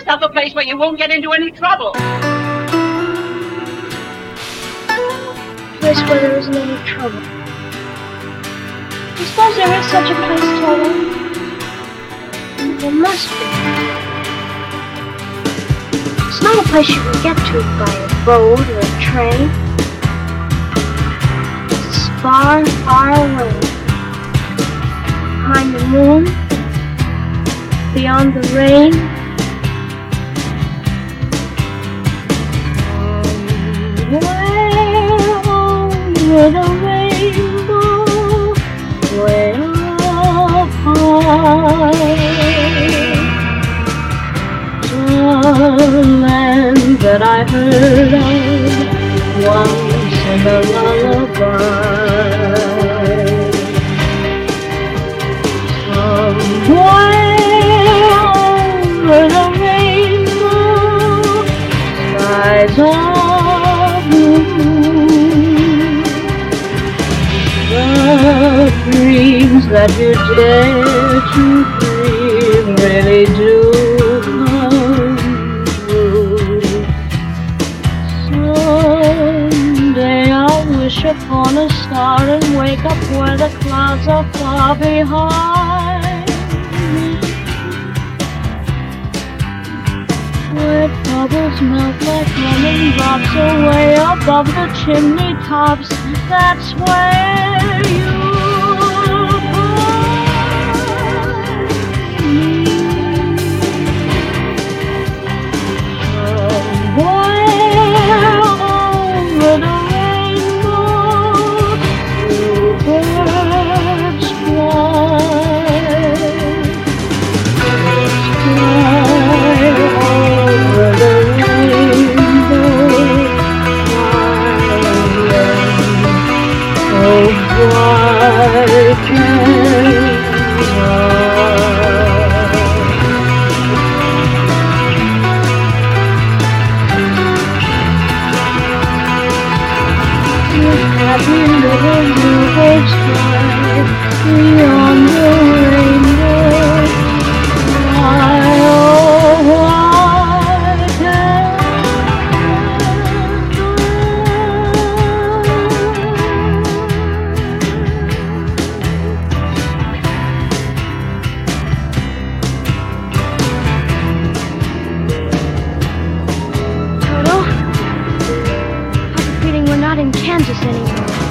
yourself a place where you won't get into any trouble. A place where there isn't any trouble. I suppose there is such a place, Toto. There must be. It's not a place you can get to by a boat or a train. It's far, far away. Behind the moon, beyond the rain. Way over the rainbow, way up high. Some land that I heard of once in a lullaby. Somewhere over the rainbow, skies are blue. The dreams that you dare to dream really do come true. Someday I'll wish upon a star and wake up where the clouds are far behind me, where bubbles melt like lemon drops away above the chimney tops. That's where you'll find me. Somewhere over the rainbow, bluebirds fly. Fly over the rainbow, oh, why can't I? Happy little bluebirds fly beyond the rainbow. Why, oh, why can't Toto, I have a feeling we're not in Kansas anymore.